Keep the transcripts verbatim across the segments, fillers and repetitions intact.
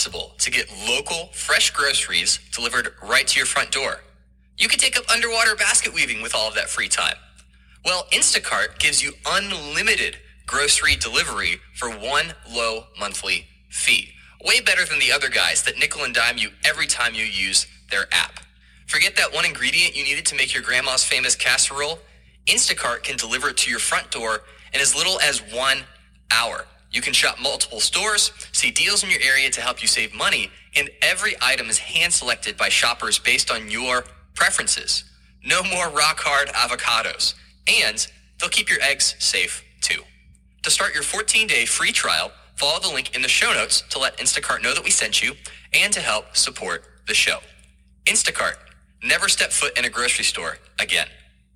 possible to get local, fresh groceries delivered right to your front door? You could take up underwater basket weaving with all of that free time. Well, Instacart gives you unlimited grocery delivery for one low monthly fee. Way better than the other guys that nickel and dime you every time you use their app. Forget that one ingredient you needed to make your grandma's famous casserole? Instacart can deliver it to your front door in as little as one hour. You can shop multiple stores, see deals in your area to help you save money, and every item is hand-selected by shoppers based on your preferences. No more rock-hard avocados. And they'll keep your eggs safe, too. To start your fourteen-day free trial, follow the link in the show notes to let Instacart know that we sent you and to help support the show. Instacart. Never step foot in a grocery store again.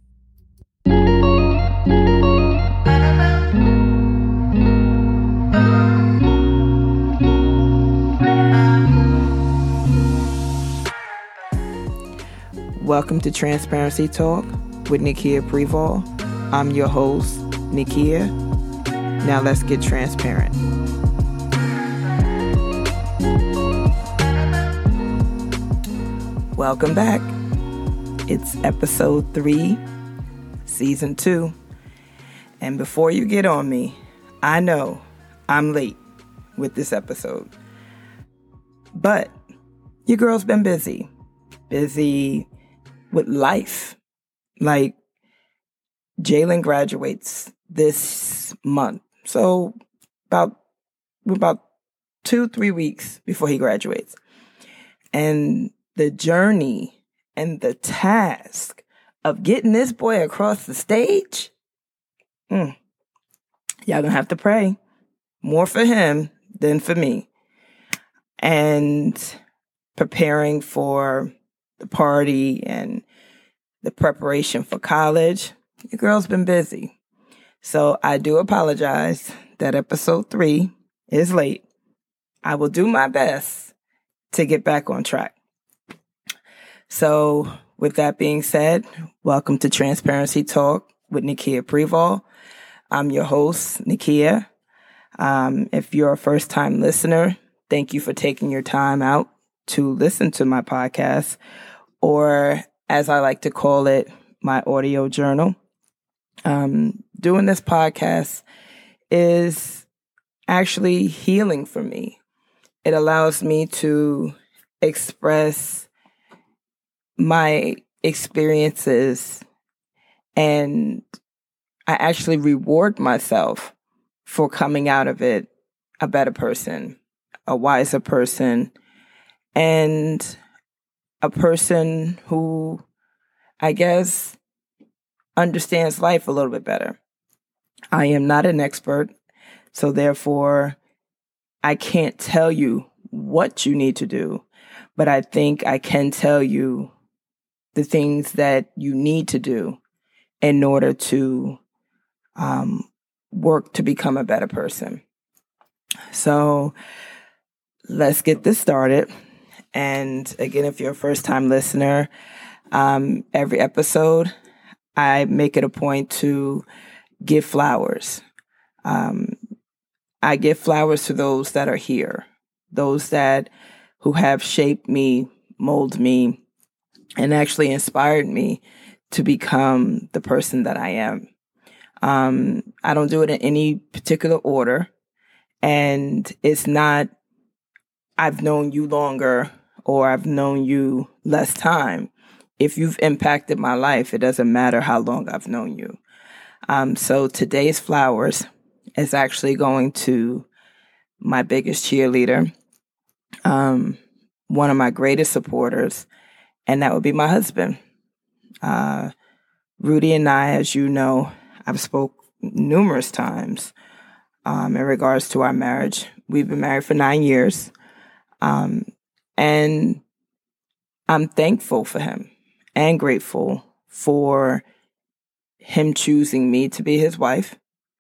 Welcome to Transparency Talk with Nikia Preval. I'm your host, Nikia. Now let's get transparent. Welcome back. It's episode three, season two. And before you get on me, I know I'm late with this episode. But your girl's been busy. Busy with life. Like, Jalen graduates this month. So about, about two, three weeks before he graduates. And the journey and the task of getting this boy across the stage, mm, y'all gonna have to pray more for him than for me. And preparing for the party and the preparation for college, your girl's been busy. So I do apologize that episode three is late. I will do my best to get back on track. So with that being said, welcome to Transparency Talk with Nikia Preval. I'm your host, Nikia. Um, if you're a first-time listener, thank you for taking your time out to listen to my podcast, or as I like to call it, my audio journal. Um, doing this podcast is actually healing for me. It allows me to express my experiences, and I actually reward myself for coming out of it a better person, a wiser person, and a person who, I guess, understands life a little bit better. I am not an expert, so therefore I can't tell you what you need to do, but I think I can tell you the things that you need to do in order to um, work to become a better person. So let's get this started. And again, if you're a first-time listener, um, every episode, I make it a point to give flowers. Um, I give flowers to those that are here, those that who have shaped me, molded me, and actually inspired me to become the person that I am. Um, I don't do it in any particular order, and it's not I've known you longer or I've known you less time. If you've impacted my life, it doesn't matter how long I've known you. Um, so today's flowers is actually going to my biggest cheerleader, um, one of my greatest supporters, and that would be my husband. Uh, Rudy and I, as you know, I've spoke numerous times um, in regards to our marriage. We've been married for nine years. Um, and I'm thankful for him and grateful for him choosing me to be his wife,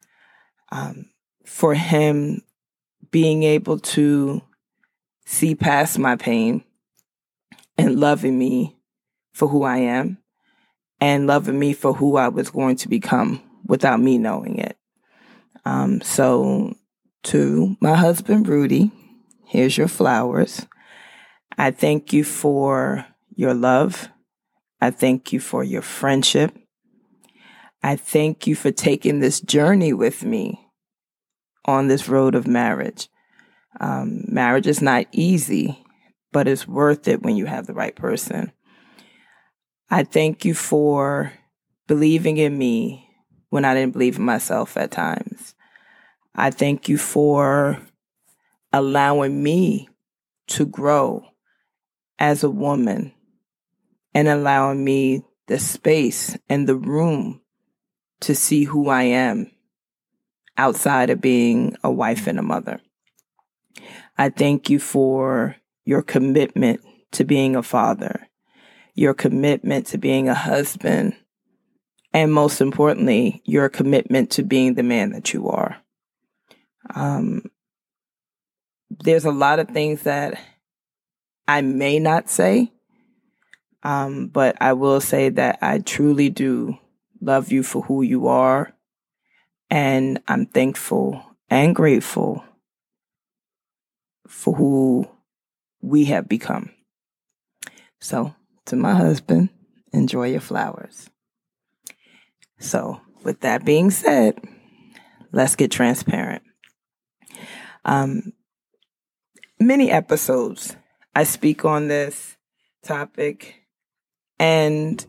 um, for him being able to see past my pain and loving me for who I am and loving me for who I was going to become without me knowing it. Um, so to my husband, Rudy, Here's your flowers. I thank you for your love. I thank you for your friendship. I thank you for taking this journey with me on this road of marriage. Um, marriage is not easy, but it's worth it when you have the right person. I thank you for believing in me when I didn't believe in myself at times. I thank you for allowing me to grow as a woman and allowing me the space and the room to see who I am outside of being a wife and a mother. I thank you for your commitment to being a father, your commitment to being a husband, and most importantly, your commitment to being the man that you are. Um, there's a lot of things that I may not say, um, but I will say that I truly do love you for who you are, and I'm thankful and grateful for who we have become. So, to my husband, enjoy your flowers. So, with that being said, let's get transparent. Um, many episodes I speak on this topic, and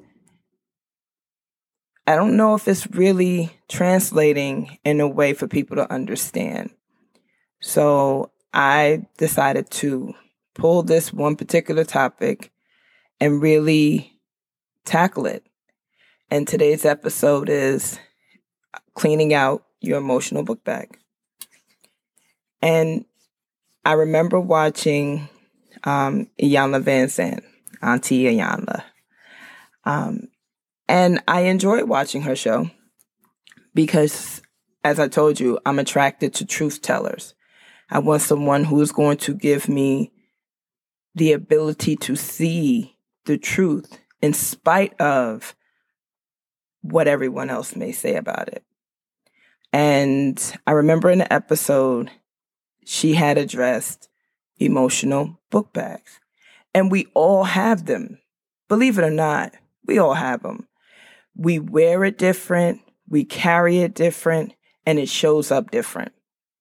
I don't know if it's really translating in a way for people to understand. So I decided to pull this one particular topic and really tackle it. And today's episode is cleaning out your emotional book bag. And I remember watching um, Iyanla Vanzant, Auntie Iyanla. Um, and I enjoyed watching her show because, as I told you, I'm attracted to truth tellers. I want someone who is going to give me the ability to see the truth in spite of what everyone else may say about it. And I remember in the episode, she had addressed emotional book bags. And we all have them. Believe it or not, we all have them. We wear it different, we carry it different, and it shows up different.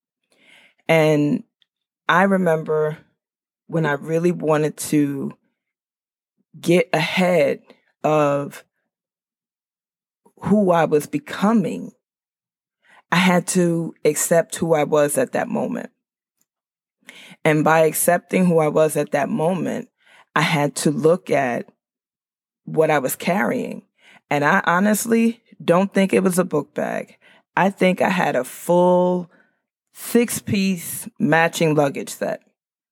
And I remember when I really wanted to get ahead of who I was becoming, I had to accept who I was at that moment. And by accepting who I was at that moment, I had to look at what I was carrying. And I honestly don't think it was a book bag. I think I had a full six-piece matching luggage set,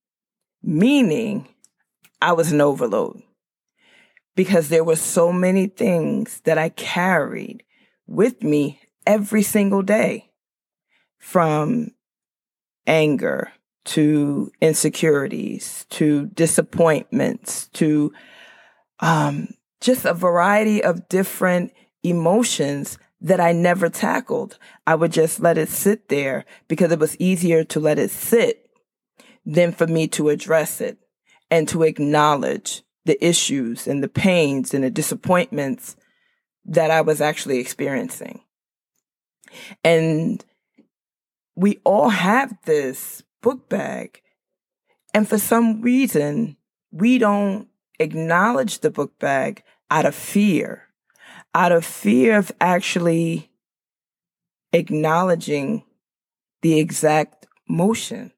meaning I was an overload because there were so many things that I carried with me every single day, from anger to insecurities to disappointments to um, just a variety of different emotions that I never tackled. I would just let it sit there because it was easier to let it sit than for me to address it and to acknowledge the issues and the pains and the disappointments that I was actually experiencing. And we all have this book bag. And for some reason, we don't acknowledge the book bag out of fear, out of fear of actually acknowledging the exact motion.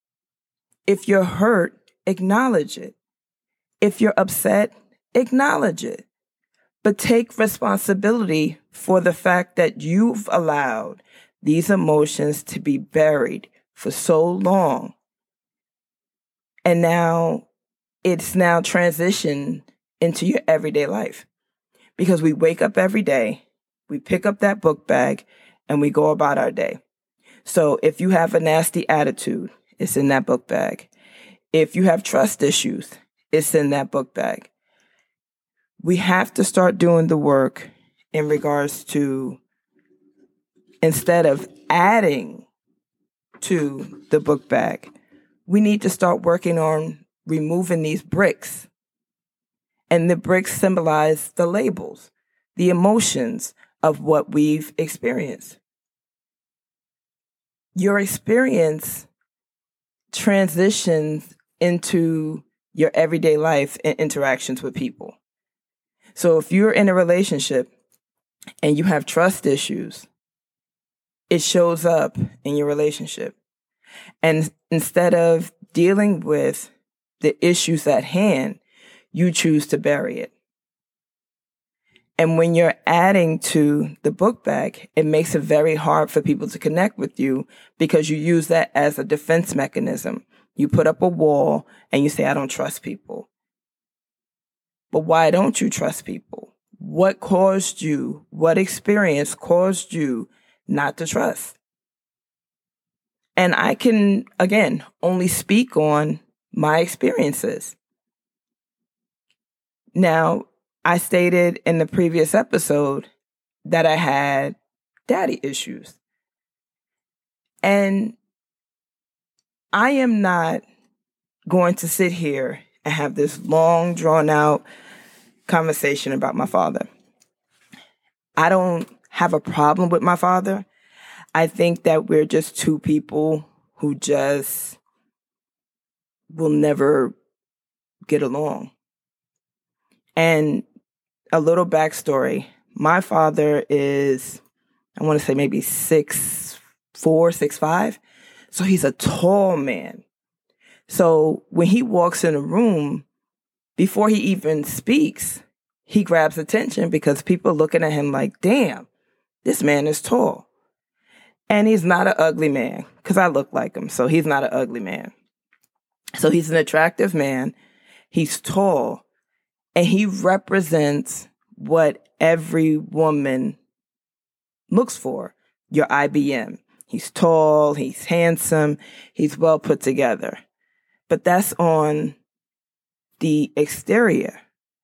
If you're hurt, acknowledge it. If you're upset, acknowledge it. But take responsibility for the fact that you've allowed these emotions to be buried for so long. And now it's now transitioned into your everyday life. Because we wake up every day, we pick up that book bag, and we go about our day. So if you have a nasty attitude, it's in that book bag. If you have trust issues, it's in that book bag. We have to start doing the work in regards to, instead of adding to the book bag, we need to start working on removing these bricks. And the bricks symbolize the labels, the emotions of what we've experienced. Your experience transitions into your everyday life and interactions with people. So if you're in a relationship and you have trust issues, it shows up in your relationship. And instead of dealing with the issues at hand, you choose to bury it. And when you're adding to the book bag, it makes it very hard for people to connect with you because you use that as a defense mechanism. You put up a wall and you say, I don't trust people. But why don't you trust people? What caused you, what experience caused you not to trust? And I can, again, only speak on my experiences. Now, I stated in the previous episode that I had daddy issues. And I am not going to sit here and have this long, drawn out conversation about my father. I don't have a problem with my father. I think that we're just two people who just will never get along. And a little backstory. My father is, I want to say maybe six, four, six, five. So he's a tall man. So when he walks in a room, before he even speaks, he grabs attention because people are looking at him like, damn, this man is tall. And he's not an ugly man because I look like him. So he's not an ugly man. So he's an attractive man. He's tall. And he represents what every woman looks for, your I B M. He's tall, he's handsome, he's well put together. But that's on the exterior.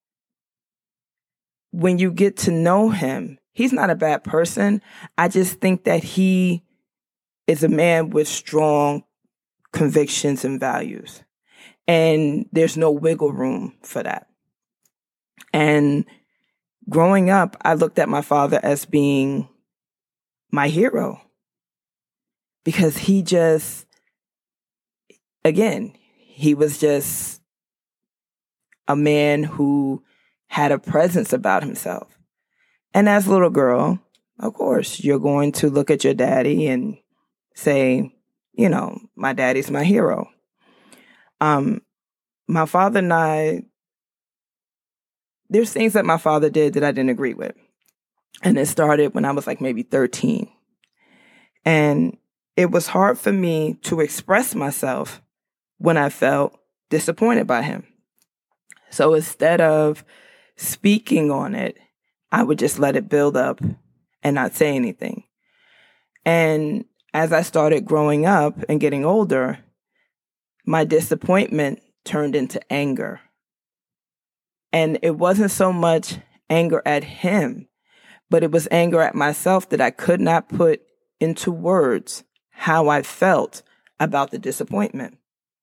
When you get to know him, he's not a bad person. I just think that he is a man with strong convictions and values. And there's no wiggle room for that. And growing up, I looked at my father as being my hero because he just, again, he was just a man who had a presence about himself. And as a little girl, of course, you're going to look at your daddy and say, you know, my daddy's my hero. Um, my father and I, there's things that my father did that I didn't agree with. And it started when I was like maybe thirteen. And it was hard for me to express myself when I felt disappointed by him. So instead of speaking on it, I would just let it build up and not say anything. And as I started growing up and getting older, my disappointment turned into anger. And it wasn't so much anger at him, but it was anger at myself that I could not put into words how I felt about the disappointment.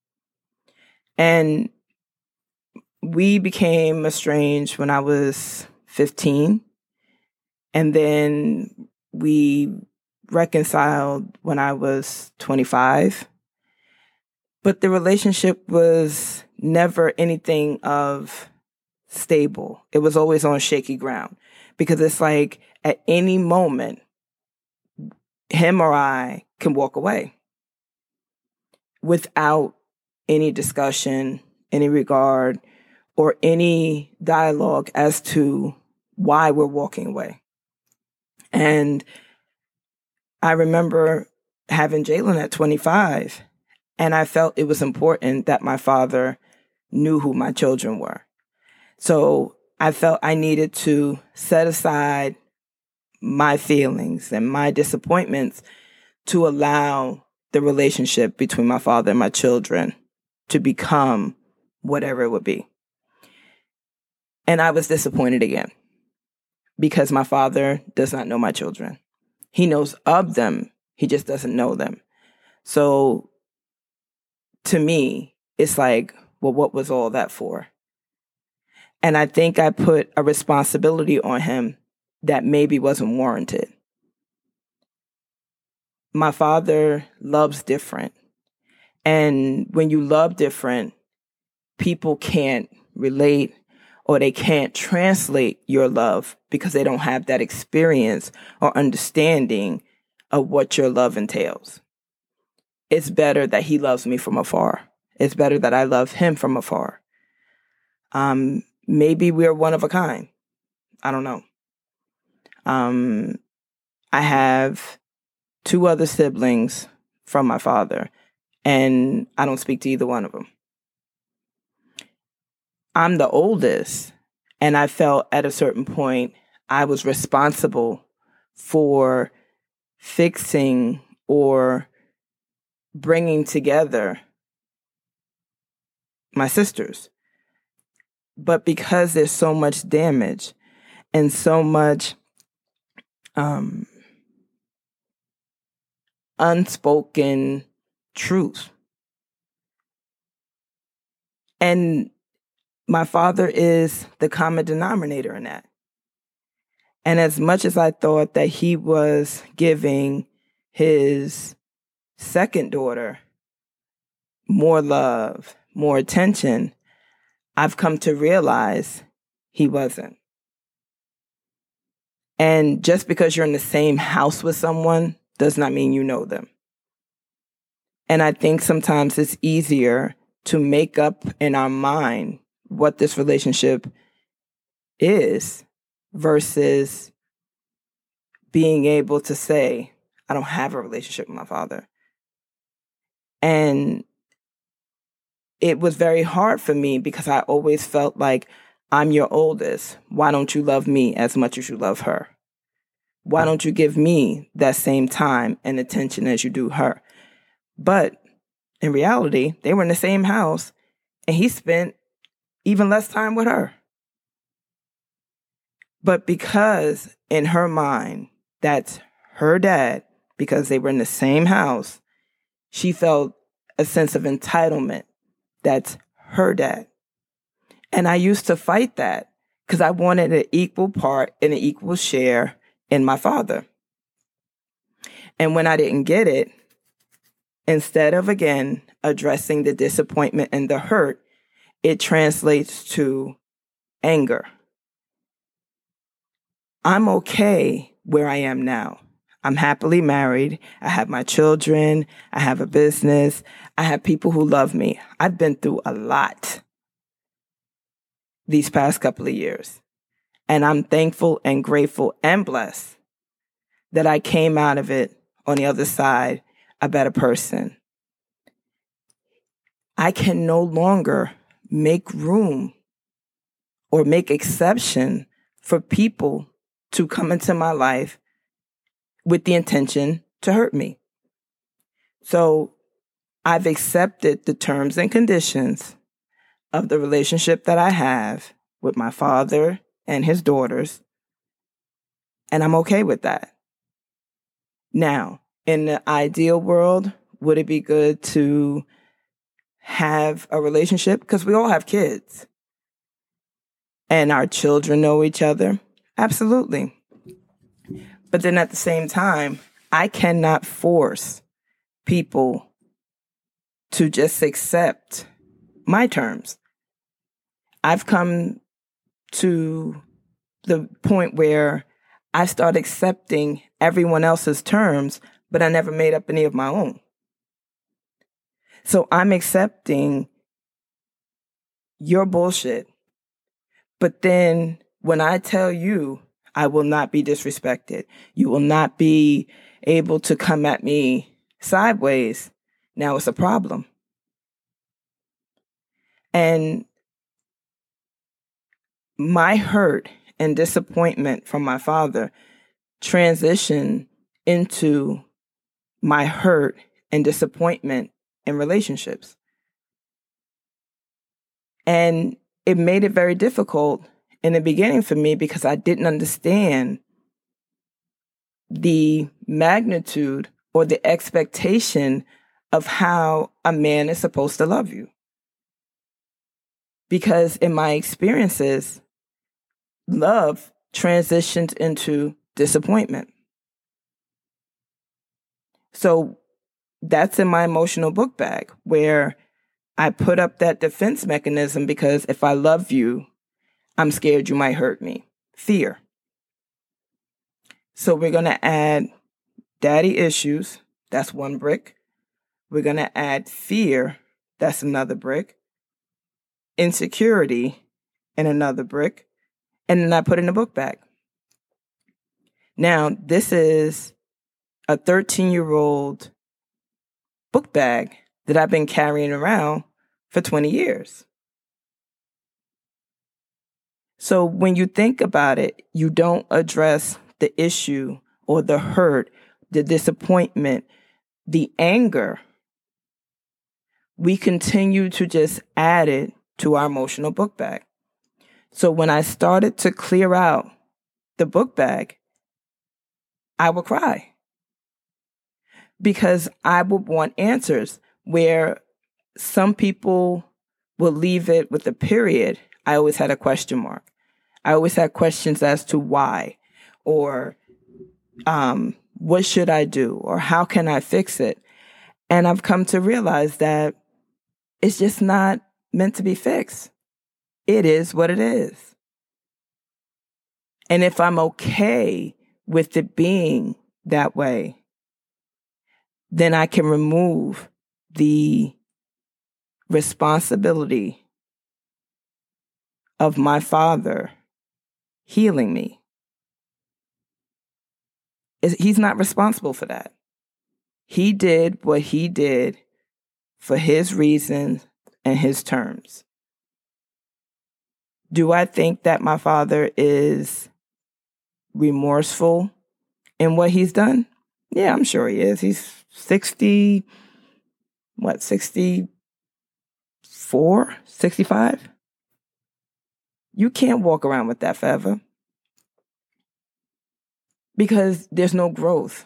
And we became estranged when I was fifteen. And then we reconciled when I was twenty-five. But the relationship was never anything of stable. It was always on shaky ground because it's like at any moment, him or I can walk away without any discussion, any regard, or any dialogue as to why we're walking away. And I remember having Jalen at twenty-five, and I felt it was important that my father knew who my children were. So I felt I needed to set aside my feelings and my disappointments to allow the relationship between my father and my children to become whatever it would be. And I was disappointed again because my father does not know my children. He knows of them. He just doesn't know them. So to me, it's like, well, what was all that for? And I think I put a responsibility on him that maybe wasn't warranted. My father loves different. And when you love different, people can't relate or they can't translate your love because they don't have that experience or understanding of what your love entails. It's better that he loves me from afar. It's better that I love him from afar. Um, maybe we're one of a kind. I don't know. Um, I have two other siblings from my father, and I don't speak to either one of them. I'm the oldest, and I felt at a certain point I was responsible for fixing or bringing together my sisters. But because there's so much damage and so much um, unspoken truth, and my father is the common denominator in that. And as much as I thought that he was giving his second daughter more love, more attention, I've come to realize he wasn't. And just because you're in the same house with someone does not mean you know them. And I think sometimes it's easier to make up in our mind what this relationship is versus being able to say, I don't have a relationship with my father. And it was very hard for me because I always felt like, I'm your oldest. Why don't you love me as much as you love her? Why don't you give me that same time and attention as you do her? But in reality, they were in the same house and he spent even less time with her. But because in her mind, that's her dad, because they were in the same house, she felt a sense of entitlement. That's her dad. And I used to fight that because I wanted an equal part and an equal share in my father. And when I didn't get it, instead of, again, addressing the disappointment and the hurt, it translates to anger. I'm okay where I am now. I'm happily married. I have my children. I have a business. I have people who love me. I've been through a lot these past couple of years. And I'm thankful and grateful and blessed that I came out of it on the other side a better person. I can no longer make room or make exception for people to come into my life with the intention to hurt me. So I've accepted the terms and conditions of the relationship that I have with my father and his daughters, and I'm okay with that. Now, in the ideal world, would it be good to have a relationship? Because we all have kids. And our children know each other. Absolutely. But then at the same time, I cannot force people to just accept my terms. I've come to the point where I start accepting everyone else's terms, but I never made up any of my own. So I'm accepting your bullshit. But then when I tell you, I will not be disrespected. You will not be able to come at me sideways. Now it's a problem. And my hurt and disappointment from my father transitioned into my hurt and disappointment in relationships. And it made it very difficult in the beginning for me because I didn't understand the magnitude or the expectation of how a man is supposed to love you. Because in my experiences, love transitioned into disappointment. So that's in my emotional book bag, where I put up that defense mechanism because if I love you, I'm scared you might hurt me. Fear. So we're going to add daddy issues. That's one brick. We're going to add fear. That's another brick. Insecurity and another brick. And then I put in a book bag. Now, this is a thirteen-year-old book bag that I've been carrying around for twenty years. So when you think about it, you don't address the issue or the hurt, the disappointment, the anger. We continue to just add it to our emotional book bag. So when I started to clear out the book bag, I would cry because I would want answers. Where some people will leave it with a period, I always had a question mark. I always had questions as to why, or um, what should I do, or how can I fix it? And I've come to realize that it's just not meant to be fixed. It is what it is. And if I'm okay with it being that way, then I can remove the responsibility of my father healing me. He's not responsible for that. He did what he did for his reasons and his terms. Do I think that my father is remorseful in what he's done? Yeah, I'm sure he is. He's sixty, what, sixty-four, sixty-five? You can't walk around with that forever because there's no growth.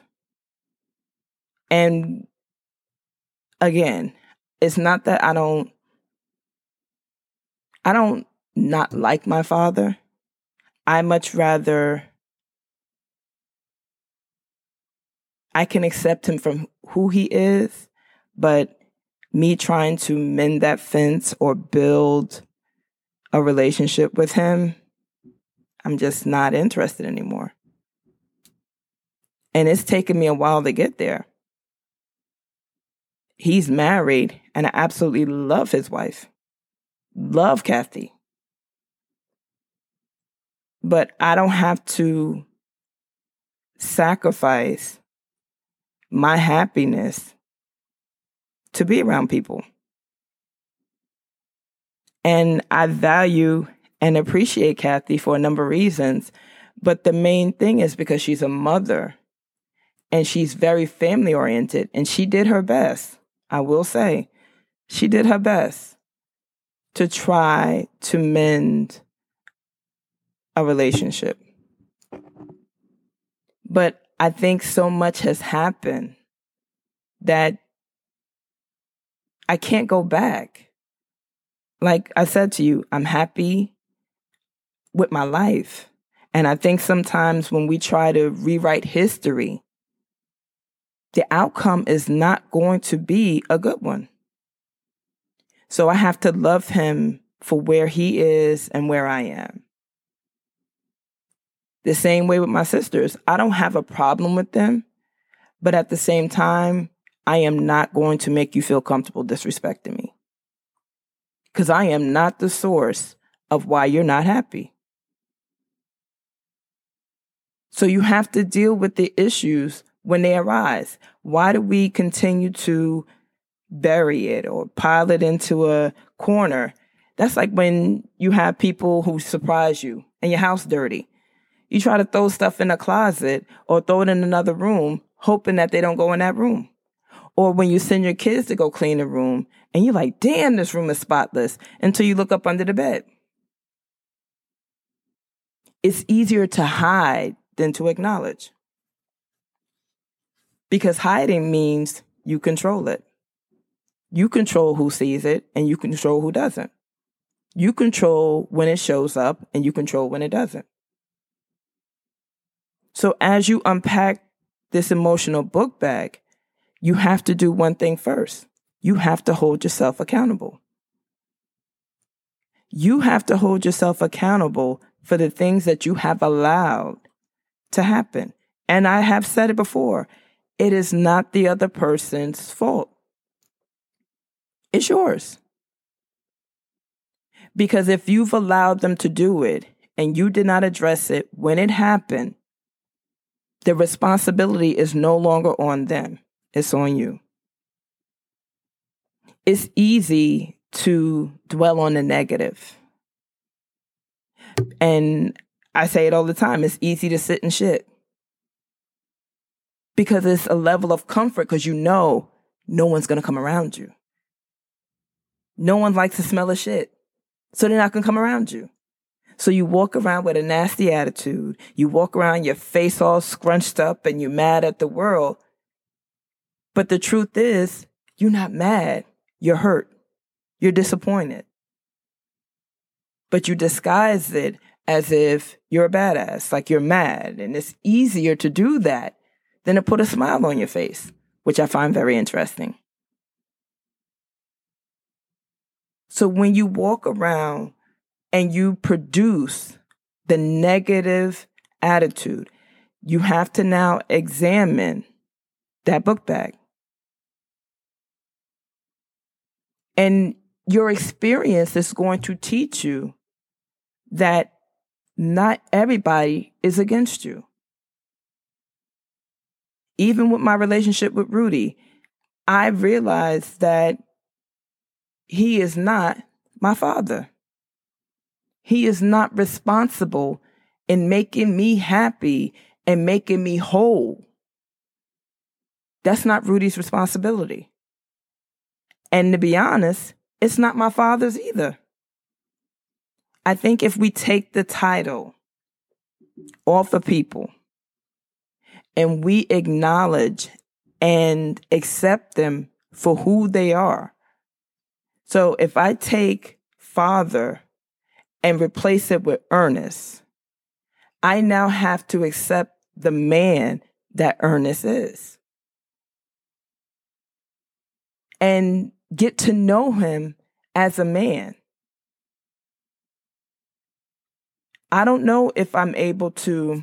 And again, it's not that I don't, I don't not like my father. I much rather, I can accept him from who he is, but me trying to mend that fence or build a relationship with him, I'm just not interested anymore. And it's taken me a while to get there. He's married, and I absolutely love his wife. Love Kathy. But I don't have to sacrifice my happiness to be around people. And I value and appreciate Kathy for a number of reasons. But the main thing is because she's a mother and she's very family oriented, and she did her best. I will say she did her best to try to mend a relationship. But I think so much has happened that I can't go back. Like I said to you, I'm happy with my life. And I think sometimes when we try to rewrite history, the outcome is not going to be a good one. So I have to love him for where he is and where I am. The same way with my sisters. I don't have a problem with them, but at the same time, I am not going to make you feel comfortable disrespecting me. Because I am not the source of why you're not happy. So you have to deal with the issues when they arise. Why do we continue to bury it or pile it into a corner? That's like when you have people who surprise you and your house dirty. You try to throw stuff in a closet or throw it in another room, hoping that they don't go in that room. Or when you send your kids to go clean the room and you're like, damn, this room is spotless, until you look up under the bed. It's easier to hide than to acknowledge. Because hiding means you control it. You control who sees it and you control who doesn't. You control when it shows up and you control when it doesn't. So as you unpack this emotional book bag, you have to do one thing first. You have to hold yourself accountable. You have to hold yourself accountable for the things that you have allowed to happen. And I have said it before, it is not the other person's fault. It's yours. Because if you've allowed them to do it and you did not address it when it happened, the responsibility is no longer on them. It's on you. It's easy to dwell on the negative. And I say it all the time. It's easy to sit and shit. Because it's a level of comfort because you know no one's going to come around you. No one likes the smell of shit. So they're not going to come around you. So you walk around with a nasty attitude. You walk around your face all scrunched up and you're mad at the world. But the truth is, you're not mad. You're hurt. You're disappointed. But you disguise it as if you're a badass, like you're mad. And it's easier to do that than to put a smile on your face, which I find very interesting. So when you walk around and you produce the negative attitude, you have to now examine that book bag. And your experience is going to teach you that not everybody is against you. Even with my relationship with Rudy, I realized that he is not my father. He is not responsible in making me happy and making me whole. That's not Rudy's responsibility. And to be honest, it's not my father's either. I think if we take the title off of people and we acknowledge and accept them for who they are. So if I take father and replace it with Ernest, I now have to accept the man that Ernest is. And get to know him as a man. I don't know if I'm able to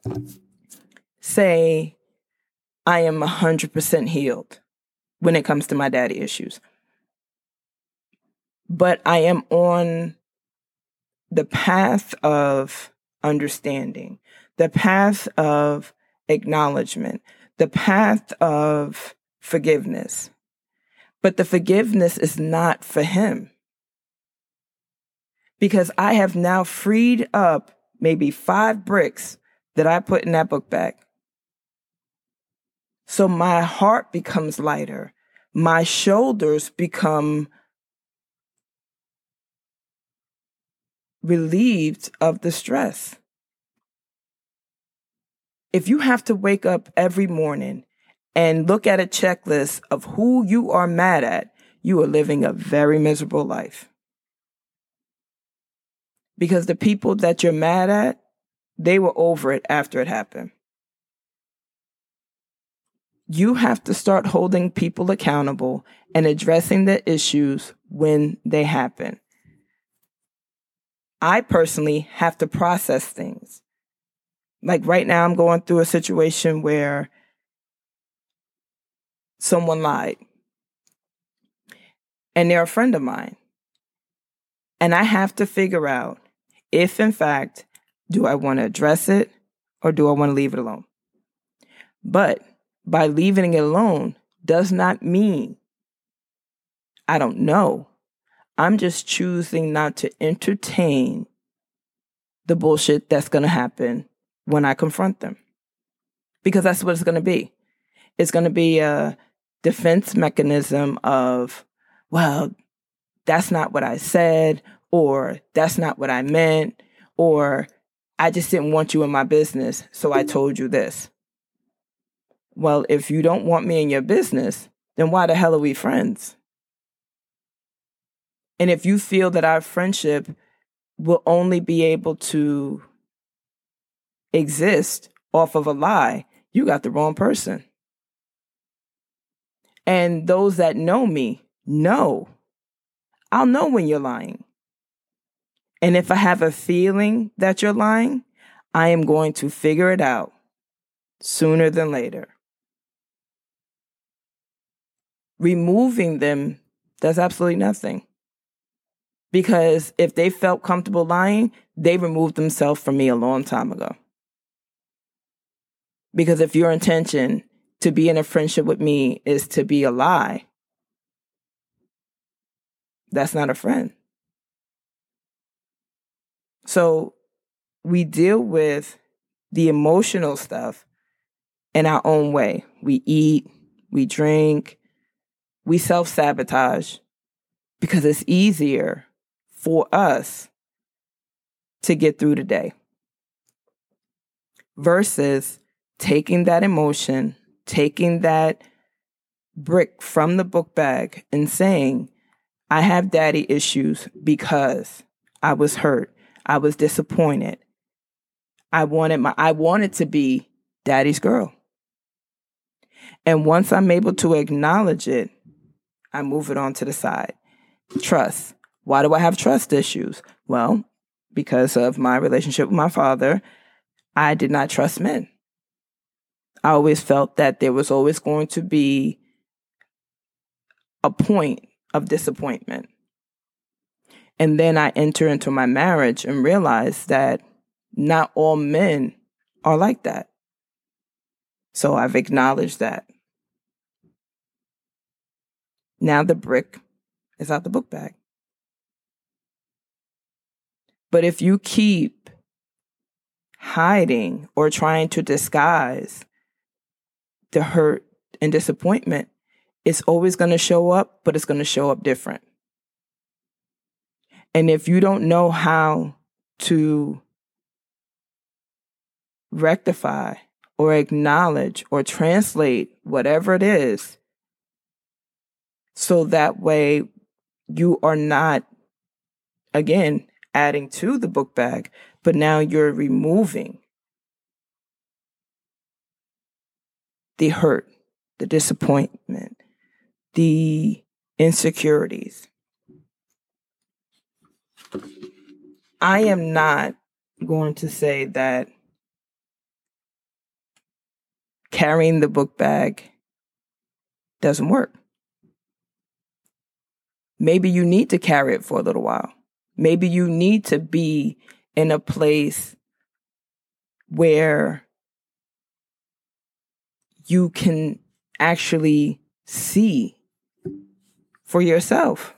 say I am one hundred percent healed when it comes to my daddy issues. But I am on the path of understanding, the path of acknowledgement, the path of forgiveness. But the forgiveness is not for him. Because I have now freed up maybe five bricks that I put in that book bag. So my heart becomes lighter. My shoulders become relieved of the stress. If you have to wake up every morning and look at a checklist of who you are mad at, you are living a very miserable life. Because the people that you're mad at, they were over it after it happened. You have to start holding people accountable and addressing the issues when they happen. I personally have to process things. Like right now, I'm going through a situation where someone lied. And they're a friend of mine. And I have to figure out if, in fact, do I want to address it or do I want to leave it alone? But by leaving it alone does not mean I don't know. I'm just choosing not to entertain the bullshit that's going to happen when I confront them. Because that's what it's going to be. It's going to be a defense mechanism of, well, that's not what I said, or that's not what I meant, or I just didn't want you in my business, so I told you this. Well, if you don't want me in your business, then why the hell are we friends? And if you feel that our friendship will only be able to exist off of a lie, you got the wrong person. And those that know me know, I'll know when you're lying. And if I have a feeling that you're lying, I am going to figure it out sooner than later. Removing them does absolutely nothing. Because if they felt comfortable lying, they removed themselves from me a long time ago. Because if your intention to be in a friendship with me is to be a lie, that's not a friend. So we deal with the emotional stuff in our own way. We eat, we drink, we self-sabotage because it's easier for us to get through the day versus taking that emotion, taking that brick from the book bag and saying, I have daddy issues because I was hurt. I was disappointed. I wanted my, I wanted to be daddy's girl. And once I'm able to acknowledge it, I move it on to the side. Trust. Why do I have trust issues? Well, because of my relationship with my father, I did not trust men. I always felt that there was always going to be a point of disappointment. And then I enter into my marriage and realize that not all men are like that. So I've acknowledged that. Now the brick is out the book bag. But if you keep hiding or trying to disguise the hurt and disappointment, it's always going to show up, but it's going to show up different. And if you don't know how to rectify or acknowledge or translate whatever it is, so that way you are not, again, adding to the book bag, but now you're removing the hurt, the disappointment, the insecurities. I am not going to say that carrying the book bag doesn't work. Maybe you need to carry it for a little while. Maybe you need to be in a place where you can actually see for yourself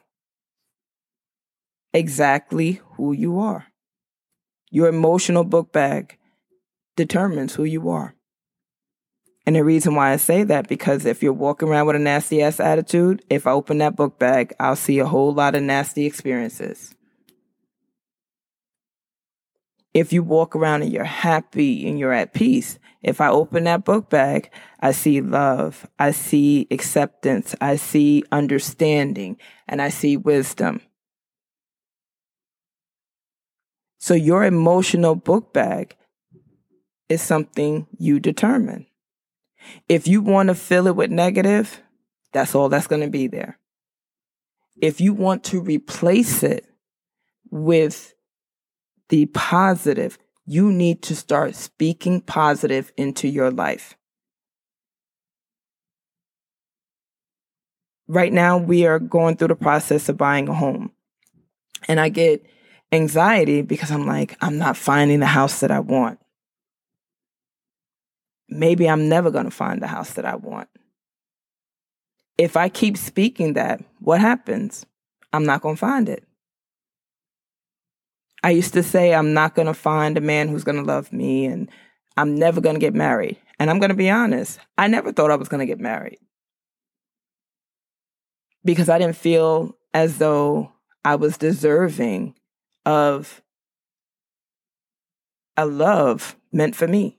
exactly who you are. Your emotional book bag determines who you are. And the reason why I say that, because if you're walking around with a nasty ass attitude, if I open that book bag, I'll see a whole lot of nasty experiences. If you walk around and you're happy and you're at peace, if I open that book bag, I see love, I see acceptance, I see understanding, and I see wisdom. So your emotional book bag is something you determine. If you want to fill it with negative, that's all that's going to be there. If you want to replace it with the positive, you need to start speaking positive into your life. Right now, we are going through the process of buying a home. And I get anxiety because I'm like, I'm not finding the house that I want. Maybe I'm never going to find the house that I want. If I keep speaking that, what happens? I'm not going to find it. I used to say I'm not going to find a man who's going to love me and I'm never going to get married. And I'm going to be honest, I never thought I was going to get married because I didn't feel as though I was deserving of a love meant for me.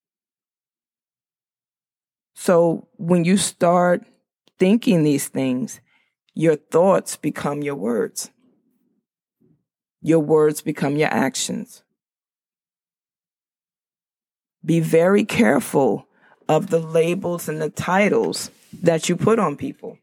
So when you start thinking these things, your thoughts become your words. your words become your actions. Be very careful of the labels and the titles that you put on people.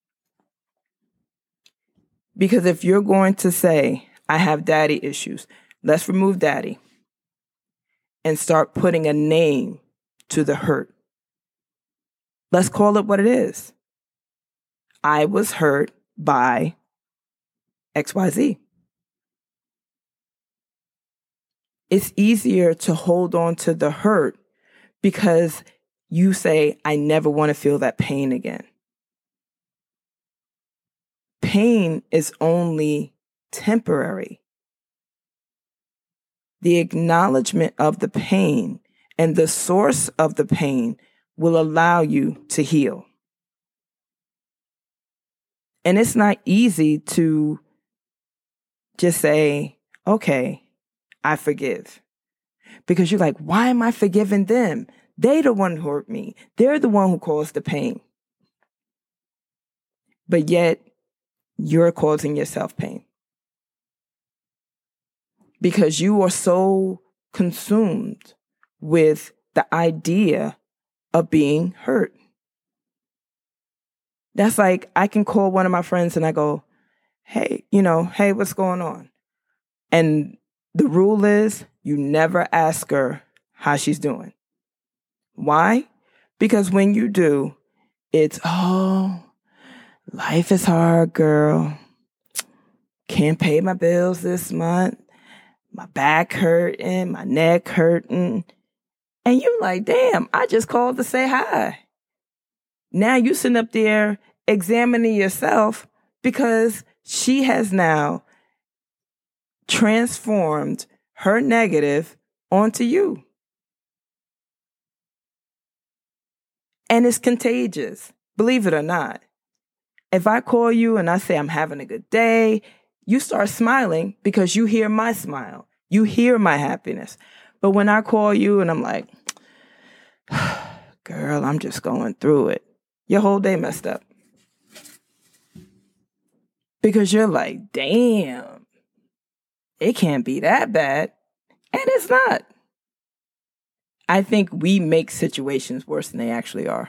Because if you're going to say, I have daddy issues, let's remove daddy and start putting a name to the hurt. Let's call it what it is. I was hurt by X Y Z. It's easier to hold on to the hurt because you say, I never want to feel that pain again. Pain is only temporary. The acknowledgement of the pain and the source of the pain will allow you to heal. And it's not easy to just say, okay, I forgive. Because you're like, why am I forgiving them? They the one who hurt me. They're the one who caused the pain. But yet, you're causing yourself pain. Because you are so consumed with the idea of being hurt. That's like, I can call one of my friends and I go, hey, you know, hey, what's going on? And the rule is you never ask her how she's doing. Why? Because when you do, it's, oh, life is hard, girl. Can't pay my bills this month. My back hurting, my neck hurting. And you're like, damn, I just called to say hi. Now you sitting up there examining yourself because she has now transformed her negative onto you. And it's contagious, believe it or not. If I call you and I say I'm having a good day, you start smiling because you hear my smile. You hear my happiness. But when I call you and I'm like, girl, I'm just going through it, your whole day messed up. Because you're like, damn, it can't be that bad. And it's not. I think we make situations worse than they actually are.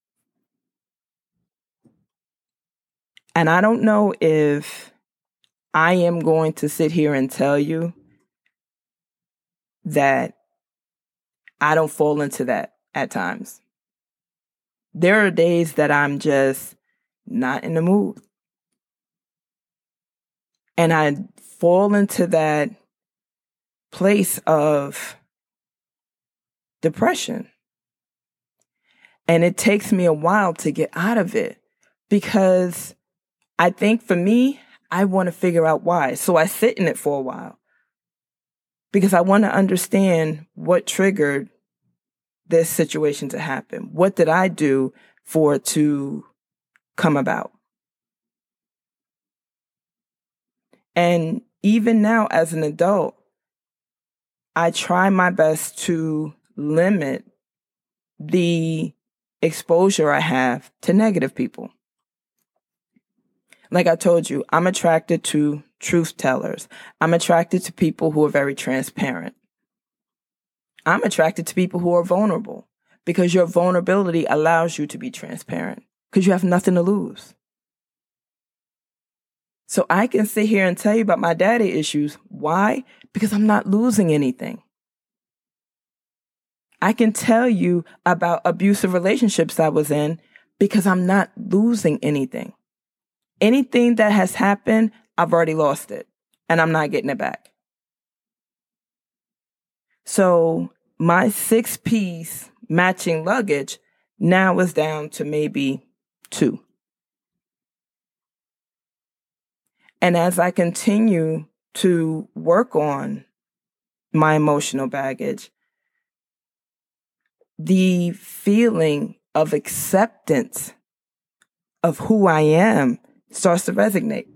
And I don't know if I am going to sit here and tell you that I don't fall into that at times. There are days that I'm just not in the mood. And I fall into that place of depression. And it takes me a while to get out of it because I think for me, I want to figure out why. So I sit in it for a while because I want to understand what triggered this situation to happen. What did I do for it to come about? And even now as an adult, I try my best to limit the exposure I have to negative people. Like I told you, I'm attracted to truth tellers. I'm attracted to people who are very transparent. I'm attracted to people who are vulnerable because your vulnerability allows you to be transparent because you have nothing to lose. So I can sit here and tell you about my daddy issues. Why? Because I'm not losing anything. I can tell you about abusive relationships I was in because I'm not losing anything. Anything that has happened, I've already lost it and I'm not getting it back. So my six-piece matching luggage now is down to maybe two. And as I continue to work on my emotional baggage, the feeling of acceptance of who I am starts to resonate.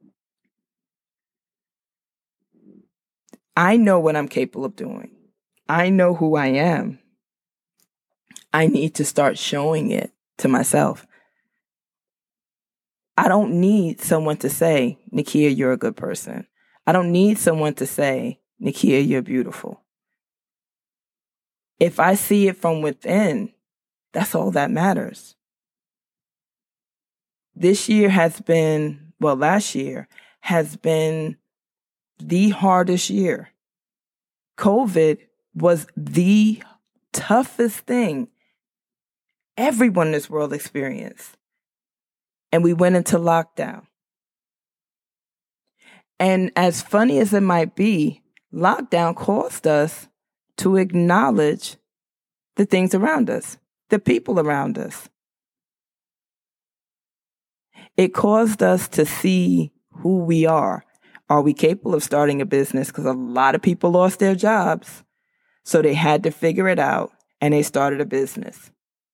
I know what I'm capable of doing. I know who I am. I need to start showing it to myself. I don't need someone to say, Nakia, you're a good person. I don't need someone to say, Nikia, you're beautiful. If I see it from within, that's all that matters. This year has been, well, last year has been the hardest year. COVID was the toughest thing everyone in this world experienced. And we went into lockdown. And as funny as it might be, lockdown caused us to acknowledge the things around us, the people around us. It caused us to see who we are. Are we capable of starting a business? Because a lot of people lost their jobs. So they had to figure it out and they started a business.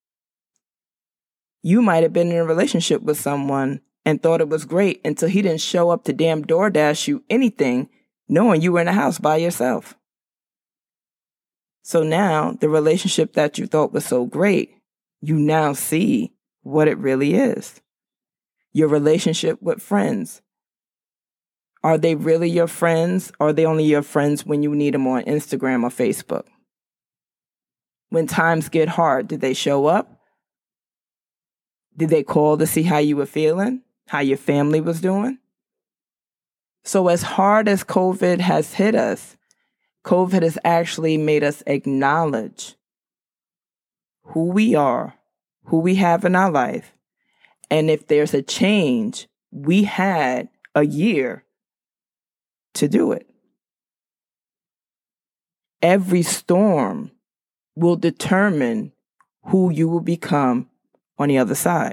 You might have been in a relationship with someone and thought it was great until he didn't show up to damn DoorDash you anything, knowing you were in the house by yourself. So now the relationship that you thought was so great, you now see what it really is. Your relationship with friends. Are they really your friends? Or are they only your friends when you need them on Instagram or Facebook? When times get hard, did they show up? Did they call to see how you were feeling? How your family was doing? So as hard as COVID has hit us, COVID has actually made us acknowledge who we are, who we have in our life. And if there's a change, we had a year to do it. Every storm will determine who you will become on the other side.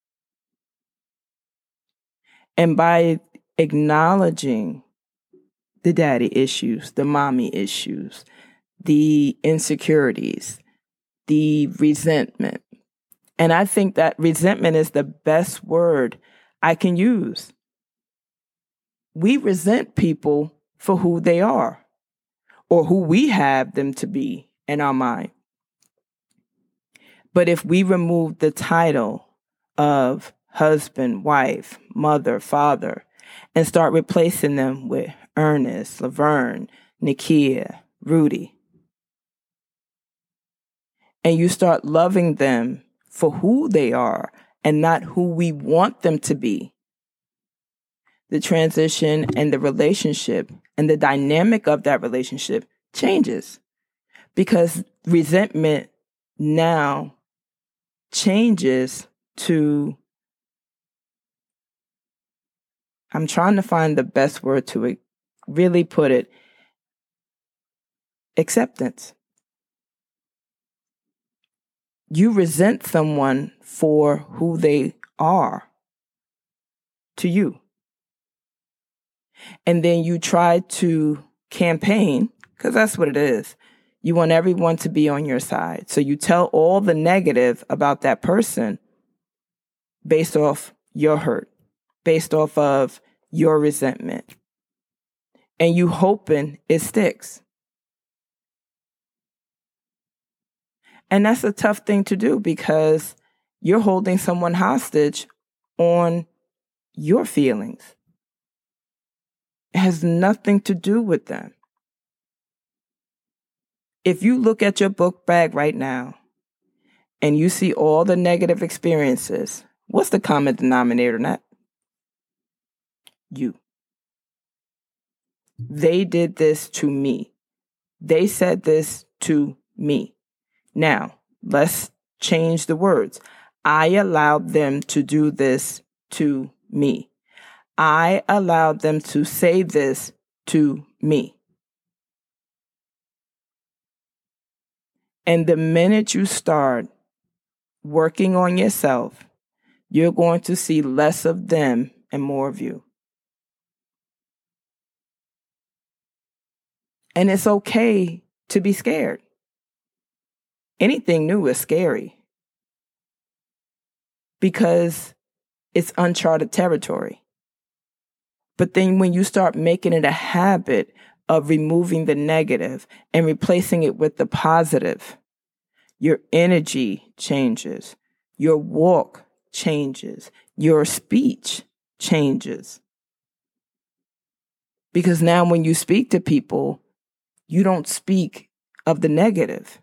And by acknowledging the daddy issues, the mommy issues, the insecurities, the resentment, and I think that resentment is the best word I can use. We resent people for who they are or who we have them to be in our mind. But if we remove the title of husband, wife, mother, father, and start replacing them with Ernest, Laverne, Nikia, Rudy, and you start loving them for who they are and not who we want them to be, the transition and the relationship and the dynamic of that relationship changes, because resentment now changes to, I'm trying to find the best word to really put it, acceptance. You resent someone for who they are to you. And then you try to campaign, because that's what it is. You want everyone to be on your side. So you tell all the negative about that person based off your hurt, based off of your resentment. And you hoping it sticks. And that's a tough thing to do because you're holding someone hostage on your feelings. It has nothing to do with them. If you look at your book bag right now and you see all the negative experiences, what's the common denominator in that? You. They did this to me. They said this to me. Now, let's change the words. I allowed them to do this to me. I allowed them to say this to me. And the minute you start working on yourself, you're going to see less of them and more of you. And it's okay to be scared. Anything new is scary because it's uncharted territory. But then when you start making it a habit of removing the negative and replacing it with the positive, your energy changes, your walk changes, your speech changes. Because now when you speak to people, you don't speak of the negative.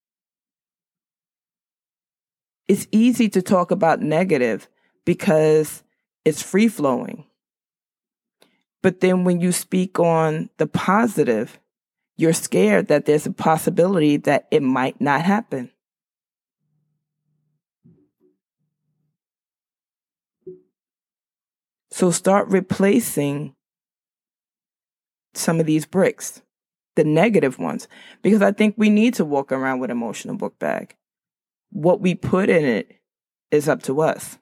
It's easy to talk about negative because it's free-flowing. But then when you speak on the positive, you're scared that there's a possibility that it might not happen. So start replacing some of these bricks, the negative ones, because I think we need to walk around with an emotional book bag. What we put in it is up to us.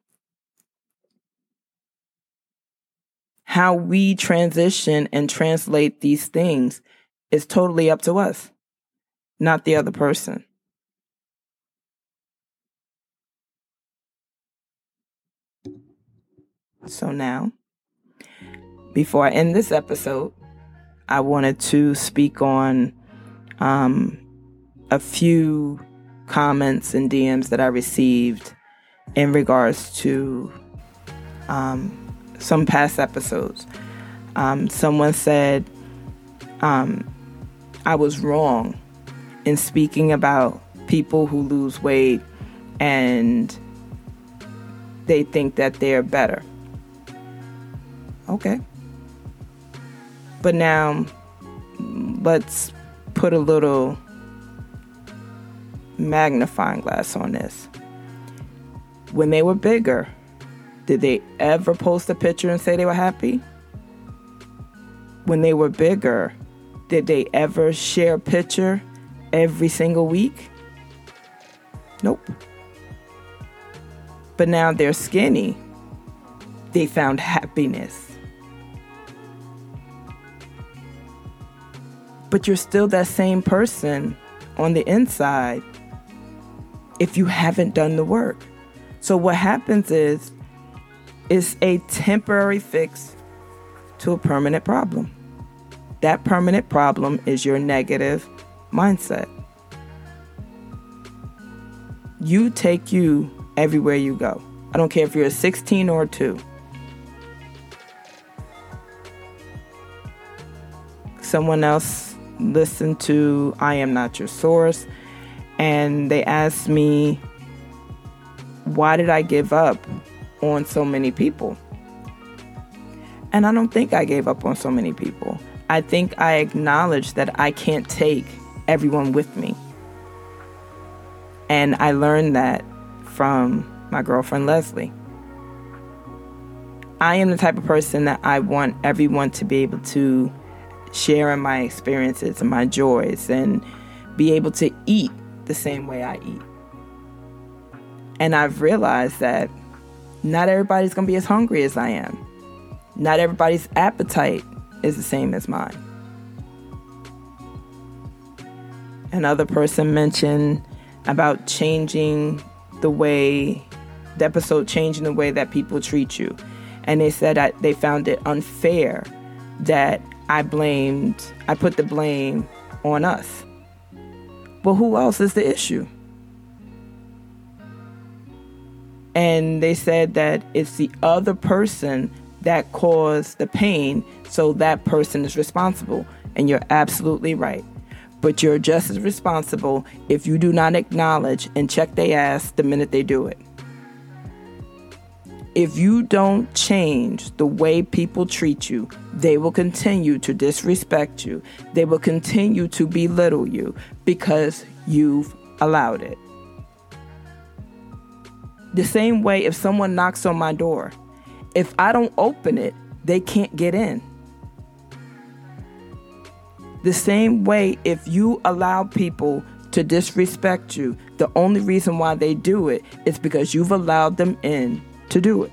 How we transition and translate these things is totally up to us, not the other person. So now, before I end this episode, I wanted to speak on um, a few comments and D Ms that I received in regards to um, some past episodes. Um, someone said um, I was wrong in speaking about people who lose weight and they think that they're better. Okay. But now, let's put a little magnifying glass on this. When they were bigger, did they ever post a picture and say they were happy? When they were bigger, did they ever share a picture every single week? Nope. But now they're skinny. They found happiness. But you're still that same person on the inside if you haven't done the work. So what happens is, it's a temporary fix to a permanent problem. That permanent problem is your negative mindset. You take you everywhere you go. I don't care if you're a sixteen or a two. Someone else listened to I Am Not Your Source, and they asked me, why did I give up on so many people? And I don't think I gave up on so many people. I think I acknowledge that I can't take everyone with me. And I learned that from my girlfriend, Leslie. I am the type of person that I want everyone to be able to share in my experiences and my joys and be able to eat the same way I eat. And I've realized that not everybody's going to be as hungry as I am. Not everybody's appetite is the same as mine. Another person mentioned about changing the way, the episode changing the way that people treat you. And they said that they found it unfair that I blamed, I put the blame on us. But who else is the issue? And they said that it's the other person that caused the pain, so that person is responsible. And you're absolutely right. But you're just as responsible if you do not acknowledge and check their ass the minute they do it. If you don't change the way people treat you, they will continue to disrespect you. They will continue to belittle you because you've allowed it. The same way if someone knocks on my door, if I don't open it, they can't get in. The same way if you allow people to disrespect you, the only reason why they do it is because you've allowed them in to do it.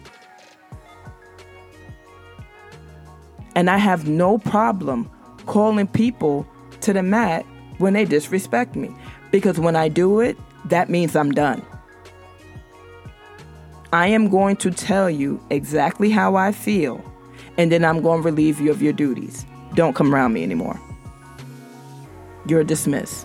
And I have no problem calling people to the mat when they disrespect me. Because when I do it, that means I'm done. I am going to tell you exactly how I feel, and then I'm going to relieve you of your duties. Don't come around me anymore. You're dismissed.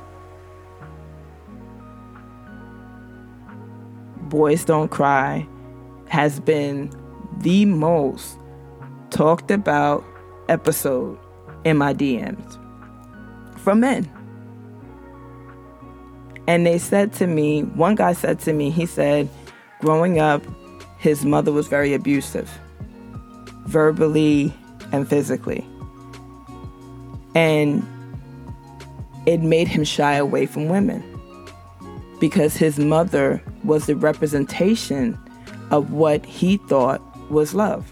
Boys Don't Cry has been the most talked about episode in my D Ms from men. And they said to me, one guy said to me, he said, growing up, his mother was very abusive, verbally and physically. And it made him shy away from women because his mother was the representation of what he thought was love.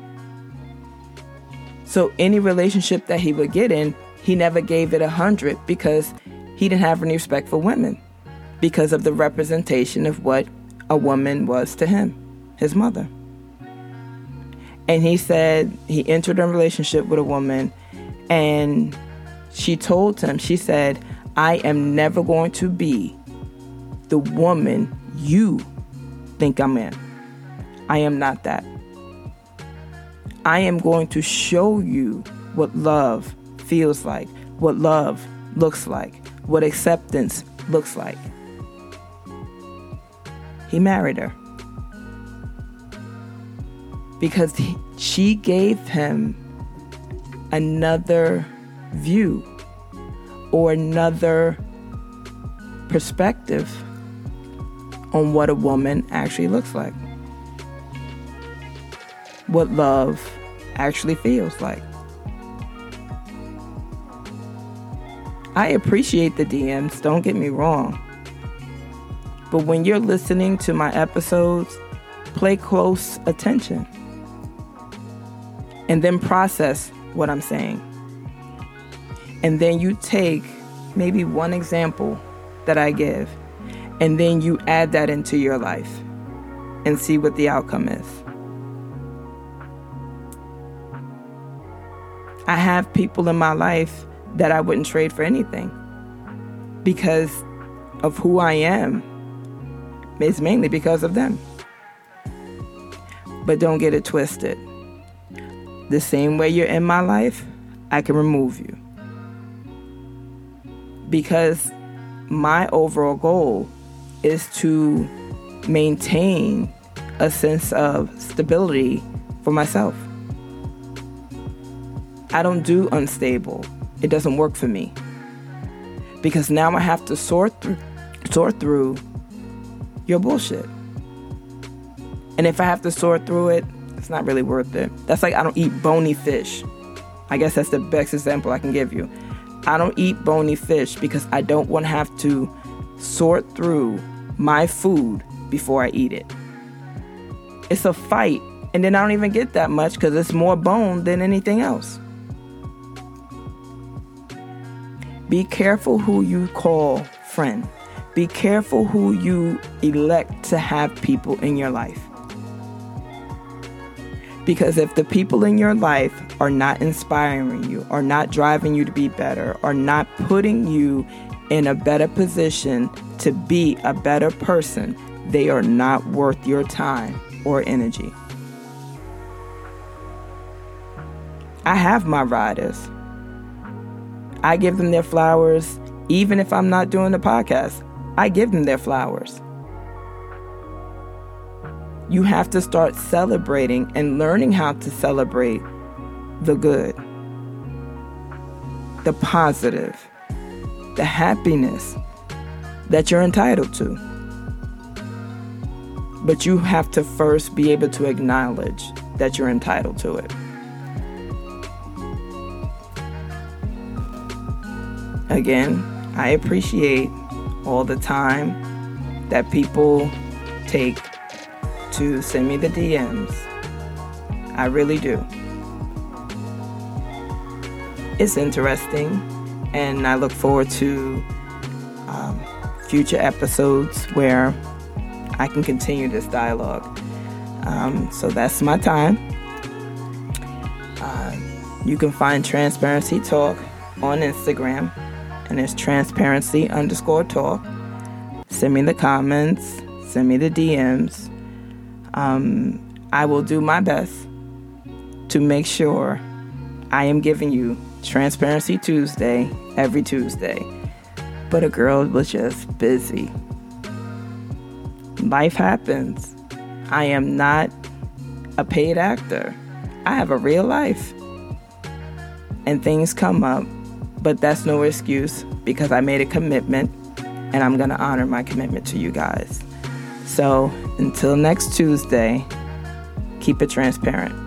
So any relationship that he would get in, he never gave it a hundred because he didn't have any respect for women because of the representation of what a woman was to him, his mother. And he said he entered a relationship with a woman and she told him, she said, I am never going to be the woman you think I'm in. I am not that. I am going to show you what love feels like, what love looks like, what acceptance looks like. He married her because he, she gave him another view or another perspective on what a woman actually looks like, what love actually feels like. I appreciate the D Ms, don't get me wrong. But when you're listening to my episodes, pay close attention and then process what I'm saying. And then you take maybe one example that I give, and then you add that into your life and see what the outcome is. I have people in my life that I wouldn't trade for anything because of who I am. It's mainly because of them. But don't get it twisted. The same way you're in my life, I can remove you. Because my overall goal is to maintain a sense of stability for myself. I don't do unstable. It doesn't work for me. Because now I have to sort through, sort through your bullshit. And if I have to sort through it, it's not really worth it. That's like I don't eat bony fish. I guess that's the best example I can give you. I don't eat bony fish because I don't want to have to sort through my food before I eat it. It's a fight. And then I don't even get that much because it's more bone than anything else. Be careful who you call friend. Be careful who you elect to have people in your life. Because if the people in your life are not inspiring you, are not driving you to be better, are not putting you in a better position to be a better person, they are not worth your time or energy. I have my riders. I give them their flowers, even if I'm not doing the podcast. I give them their flowers. You have to start celebrating and learning how to celebrate the good, the positive, the happiness that you're entitled to. But you have to first be able to acknowledge that you're entitled to it. Again, I appreciate all the time that people take to send me the D Ms. I really do. It's interesting, and I look forward to um, future episodes where I can continue this dialogue. Um, so that's my time. Uh, you can find Transparency Talk on Instagram, and it's transparency underscore talk. Send me the comments, send me the D Ms. Um, I will do my best to make sure I am giving you Transparency Tuesday every Tuesday. But a girl was just busy. Life happens. I am not a paid actor. I have a real life. and things come up, but that's no excuse because I made a commitment and I'm going to honor my commitment to you guys. So until next Tuesday, keep it transparent.